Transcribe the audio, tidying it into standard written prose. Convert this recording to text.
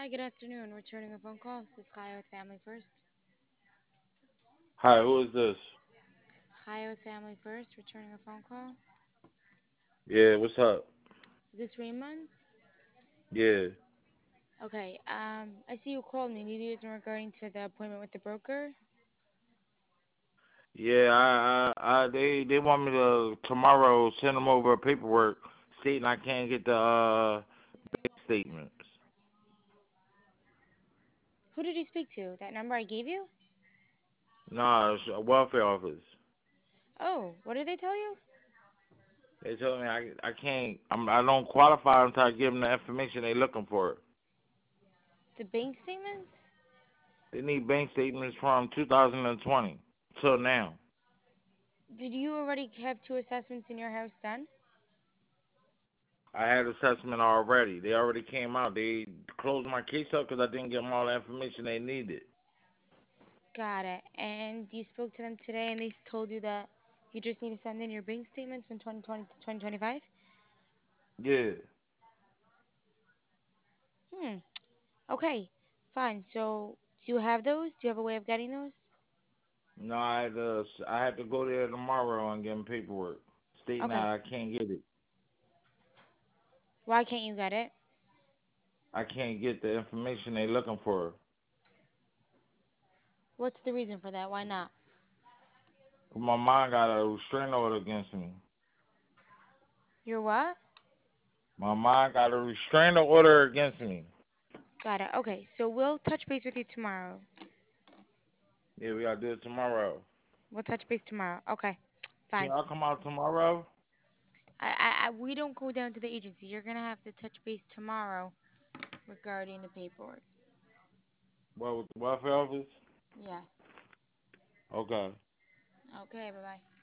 Hi, good afternoon. Returning a phone call. This is Chaya with Family First. Hi, who is this? Chaya with Family First. Returning a phone call. Yeah, what's up? Is this Raymond? Yeah, Okay. I see you called me. Maybe it's in regarding to the appointment with the broker. yeah. They want me to tomorrow send them over paperwork stating I can't get the statements. Who did you speak to? That number I gave you? Nah, it's a welfare office. Oh, what did they tell you? They told me I can't. I don't qualify until I give them the information they looking for. The bank statements? They need bank statements from 2020 till now. Did you already have two assessments in your house done? I had assessment already. They already came out. They closed my case up because I didn't give them all the information they needed. Got it. And you spoke to them today and they told you that you just need to send in your bank statements from 2020 to 2025? Yeah. Hmm. Okay. Fine. So, do you have those? Do you have a way of getting those? No, I had to go there tomorrow and get them paperwork stating that Okay. I can't get it. Why can't you get it? I can't get the information they looking for. What's the reason for that? Why not? My mom got a restraining order against me. You're what? My mom got a restraining order against me. Got it. Okay, so we'll touch base with you tomorrow. Yeah, we gotta do it tomorrow. We'll touch base tomorrow. Okay, Can fine. y'all come out tomorrow? We don't go down to the agency. You're gonna have to touch base tomorrow regarding the paperwork. What with the welfare office? Yes. Okay. Okay. Bye bye.